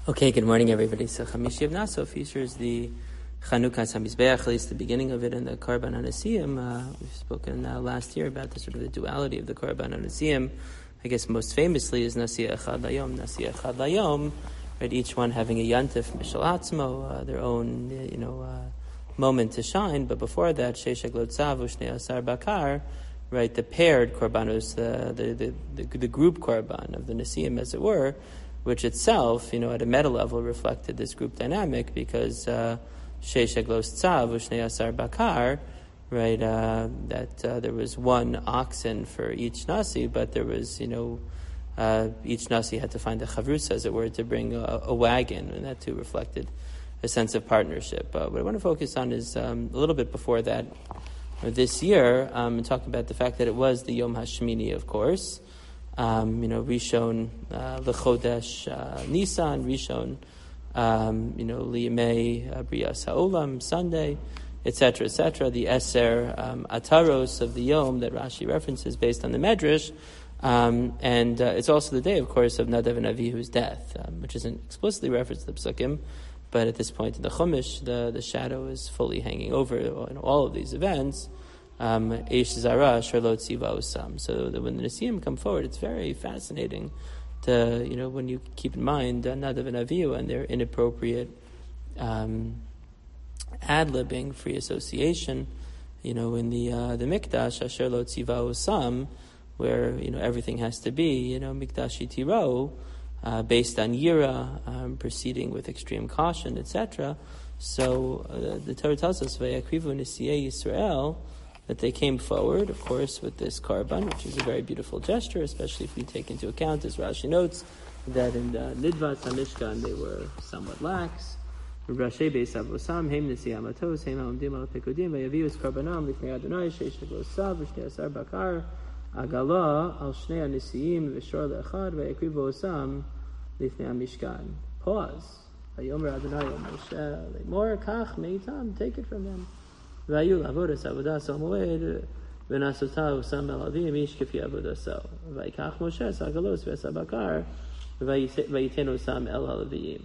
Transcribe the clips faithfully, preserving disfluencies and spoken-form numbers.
Okay, good morning, everybody. So Chamishi of Naso features the Chanukah HaMizbeach, at least the beginning of it, and the Korban HaNesiyim. Uh, we've spoken uh, last year about the sort of the duality of the Korban HaNesiyim. I guess most famously is Nasiya Echad Layom, Nasiya Echad Layom, right? Each one having a yantif Mishal Atzmo, uh, their own, you know, uh, moment to shine. But before that, Sheish Haglot Tzav U'Shnei Asar Bakar, right? The paired Korbanos, the the, the the the group Korban of the Nesiyim, as it were, which itself, you know, at a meta level reflected this group dynamic because Sheish Haglos Tzav U'Shnei Asar Bakar, right, uh, that uh, there was one oxen for each Nasi, but there was, you know, uh, each Nasi had to find a chavrusa, as it were, to bring a, a wagon, and that too reflected a sense of partnership. Uh, what I want to focus on is um, a little bit before that, or this year, um, and talk about the fact that it was the Yom HaShmini, of course. Um, you know, Rishon uh, L'Chodesh uh, Nisan, Rishon, um, you know, Liyamei uh, Brias Ha'olam, Sunday, et cetera, et cetera. The Eser um, Ataros of the Yom that Rashi references based on the Medrash, um, and uh, it's also the day, of course, of Nadav and Avihu's death, um, which isn't explicitly referenced in the Psukim, but at this point in the Chumash, the the shadow is fully hanging over in all of these events. Um, Eish Zara Sharlot Tziva Osam. So that when the Nesiyim come forward, it's very fascinating to, you know, when you keep in mind uh, Nadav and Avihu and their inappropriate um, ad-libbing, free association, you know, in the uh, the Mikdash, Sharlot Tziva Osam, where, you know, everything has to be, you know, Mikdash Yitiro, uh, based on Yira, um, proceeding with extreme caution, et cetera. So uh, the Torah tells us, Vayakrivu Nisiyei Yisrael, that they came forward, of course, with this Korban, which is a very beautiful gesture, especially if we take into account, as Rashi notes, that in the Nidvat HaMishkan they were somewhat lax. Rashi Beis Avosam, Heim Nesi Amatos, Heim Hamdim Al Pekudim, Vayavius Korbanam, Lifnei Adonai, Sheish Haglos Tzav, V'Shnei Asar Bakar, Agala, Al Shnei HaNesiyim, V'Shor Le'echad, Vayakrivu Osam, Lifnei HaMishkan. Pause. Vayomer Adonai Moshe, Lemor Kach Meitam, take it from them. Vayu avodas avodas al moed v'nasotav sam el avim ish kefi avodaso vayikach Moshe sagalos v'esabakar vayitenu sam el alavim.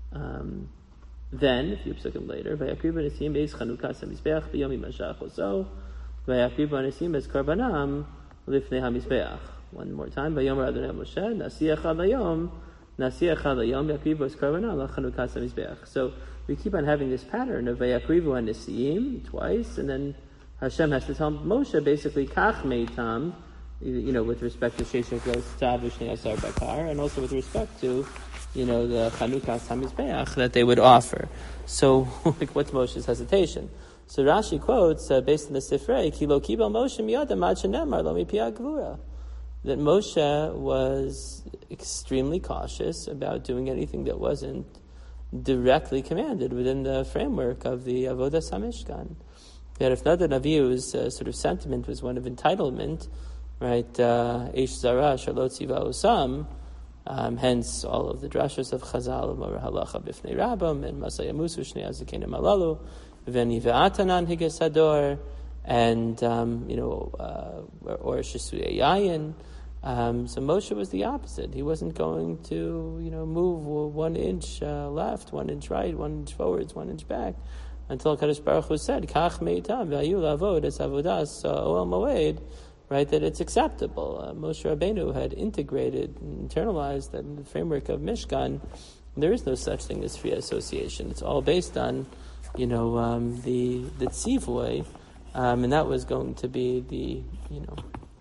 Then, a few psukim later, vayakriv b'nesim beis chanukas hamizbeach b'yom imashach oso vayakriv b'nesim beis karbanam lifnei hamizbeach. One more time, vayomer Adonai Moshe nasiach alayom nasiach alayom yakriv beis karbanam lachanukas hamizbeach. So we keep on having this pattern of Vayakrivu and Nesiyim twice, and then Hashem has to tell Moshe basically Kach Meitam, you know, with respect to Sheish Haglos Tzav U'Shnei Asar Bakar, and also with respect to, you know, the Chanukah HaMizbeach that they would offer. So, like, what's Moshe's hesitation? So Rashi quotes, uh, based on the Sifrei, Ki lo kibel Moshe miyadam ad shenemar lo mipi hagvura, that Moshe was extremely cautious about doing anything that wasn't directly commanded within the framework of the Avodas HaMishkan. That if Nadav and Avihu's uh, sort of sentiment was one of entitlement, right, Eish Zara Sharlot Tziva Osam, um, hence all of the drashos of Chazal, Mor Halacha Bifnei Rabbam, and Masaya Musu Shnei Azikenim Alalu, Veni Ve'atanan Higes Hador, and, um, you know, uh, or Shesuyei Yayin. Um, so Moshe was the opposite. He wasn't going to, you know, move one inch uh, left, one inch right, one inch forwards, one inch back, until Kadosh Baruch Hu said, "Kach meitam v'ayu lavod es avodas oel moed," right? That it's acceptable. Uh, Moshe Rabbeinu had integrated, and internalized that in the framework of Mishkan, there is no such thing as free association. It's all based on, you know, um, the the tzivui, um, and that was going to be the, you know,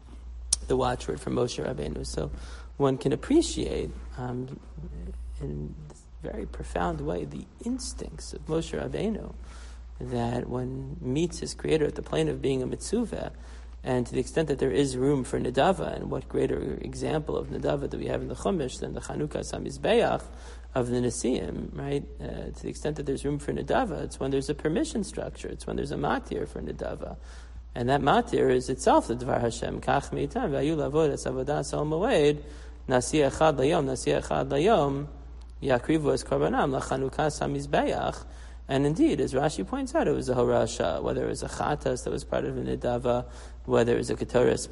the watchword for Moshe Rabbeinu. So one can appreciate um, in a very profound way the instincts of Moshe Rabbeinu, that one meets his creator at the plane of being a mitzvah, and to the extent that there is room for Nedava, and what greater example of Nedava do we have in the Chumash than the Chanukah HaMizbeach of the Nesiyim, right? Uh, to the extent that there's room for Nedava, it's when there's a permission structure, it's when there's a matir for Nedava. And that matir is itself the Dvar Hashem. Kach meitam v'ayu lavod es avodas al moed nasi echad layom nasi echad layom yakrivu es karbanam lachanukas hamizbeach. And indeed, as Rashi points out, it was a horasha, whether it was a chatas that was part of a nedava, whether it was a ketoris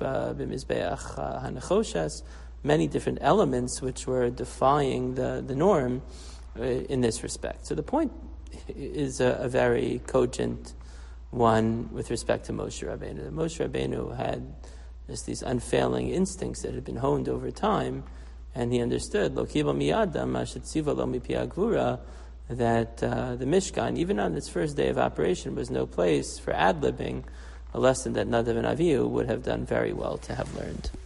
b'mizbeach hanachoshes, many different elements which were defying the, the norm. in this respect. So the point is a, a very cogent one with respect to Moshe Rabbeinu. Moshe Rabbeinu had just these unfailing instincts that had been honed over time, and he understood Lo kiba miyadam ashetziva lo mipi agvura, that uh, the Mishkan, even on its first day of operation, was no place for ad-libbing, a lesson that Nadav and Avihu would have done very well to have learned.